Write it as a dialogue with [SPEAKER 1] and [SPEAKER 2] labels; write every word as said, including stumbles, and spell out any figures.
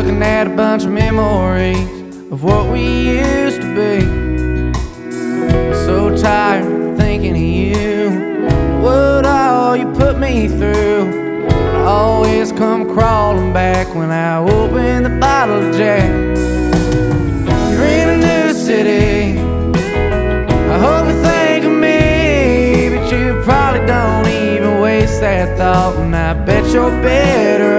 [SPEAKER 1] looking at a bunch of memories of what we used to be. I'm so tired of thinking of you, what all you put me through. I always come crawling back when I open the bottle of Jack. You're in a new city, I hope you think of me, but you probably don't even waste that thought, and I bet you're better